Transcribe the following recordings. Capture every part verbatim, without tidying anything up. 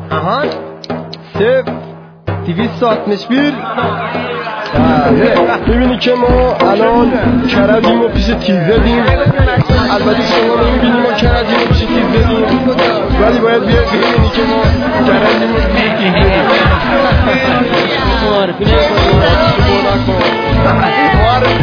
آهان سف دویست و هفتاد و یک. بله میبینی که ما الان کردیم و پیش تیز زدیم. البته شما نمیبینی ما کردیم و پیش تیز زدیم، ولی باید بیاد ببینی که ما کردیم و پیش تیز زدیم. معرفی نکنیم معرفی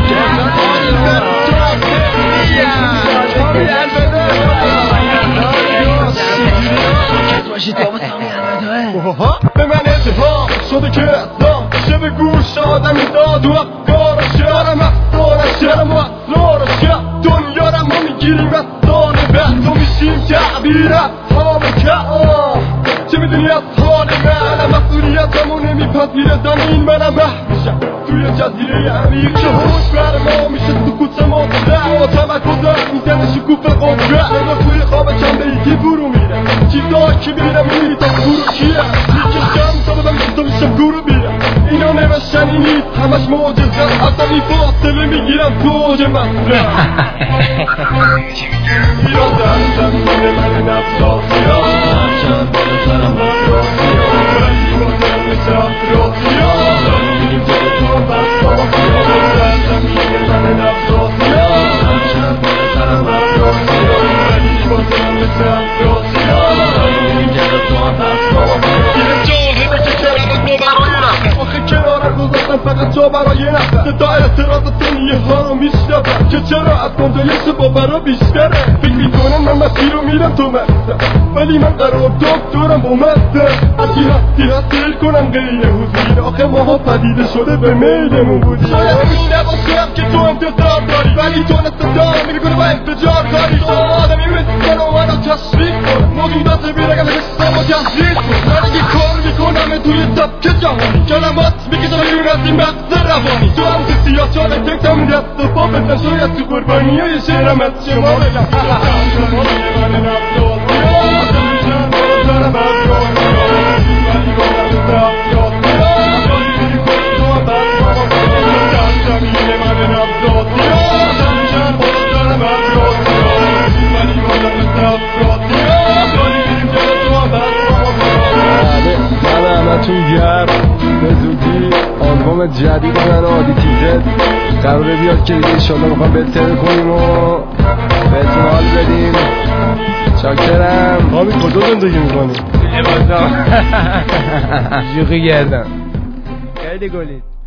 به من اتفاق شده که اصلا شب گوش آدمی داد و افکارش شرم افکارش شرم و افکارش دنیا را ما میگیریم از سال بعد و میشیم تعبیر از حال که چه میدونی از حال من مسئولیت همون نمیپذیره زمین منم محمیشم توی جزیره عمیق که هوش بر ما میشه سکوت ما و تمکن دار میزنه شکوف قدرت اما توی خواب چنده ایتی برو میره چیزا که میرم میری تا برو کیه میکشم تا بدم چیزا میشم گروه میرم اینا نوشتنی نیست همش معجزه اصلا این فاصله میگیرم توج مصره ایران در زمین من نفساسی ها چند بالا سرم رفراسی ها ولی با جمع چفراسی ها میریم جلو تو بستاسی ها در زمین من نفساسی ها چند بالا سرم رفراسی ها ولی با جمع چفراسی ها میریم جلو تو بستاسی ها یه جاهده که کلمت ما برای نفت آخه کنارم گذاشتم فقط جا برای نفت صدا اعتراض دنیه ها رو میشنبم که چرا از گنجایش با برا بیشتره فکر میکنم من مسیر رو میرم تو مستم ولی من قرار دکترم با مستم از این هستی حسیل کنم غیر حضوری آخه ماها پدیده شده به میلمون بودی شاید این نباشم که تو انتظار داری ولی تو نستدار میکنه با انفجار کاری تو آدمی مثل من اومد رو تشریف کن موجودات بیرگم حسم و تحریف کن من اگه کار میکنم توی سبک جهانی کلمات میکشم بیرون از این مغز روانی تو هم که سیاه چاله تکتم دست و پا بزن شاید تو قربانی های شعرم از شما بگم همتون گرم به زودی آلبوم جدید من عادی تیزه قراره بیاد که دیگه انشالله میخوام بهتر کنیم و بهتون حال بدیم. چاکرم. آبی کجا زندگی میکنی؟ لباسا جوقی گردم خیلی گلید.